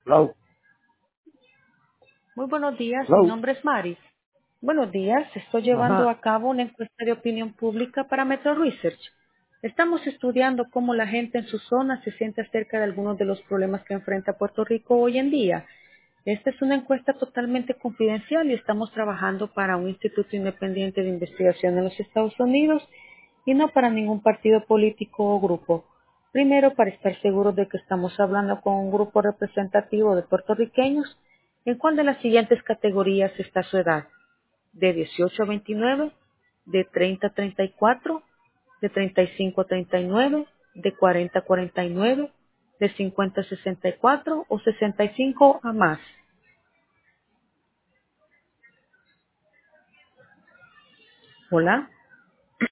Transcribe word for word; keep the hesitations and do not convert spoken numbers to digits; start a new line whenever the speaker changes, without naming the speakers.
Hello,
Muy buenos días, mi
hello.
nombre es Mari. Buenos días, estoy llevando
Ajá.
a cabo una encuesta de opinión pública para Metro Research. Estamos estudiando cómo la gente en su zona se siente acerca de algunos de los problemas que enfrenta Puerto Rico hoy en día. Esta es una encuesta totalmente confidencial y estamos trabajando para un instituto independiente de investigación en los Estados Unidos y no para ningún partido político o grupo. Primero, para estar seguros de que estamos hablando con un grupo representativo de puertorriqueños, ¿en cuál de las siguientes categorías está su edad? ¿De dieciocho a veintinueve? ¿De treinta a treinta y cuatro? ¿De treinta y cinco a treinta y nueve? ¿De cuarenta a cuarenta y nueve? ¿De cincuenta a sesenta y cuatro? ¿O sesenta y cinco a más? Hola.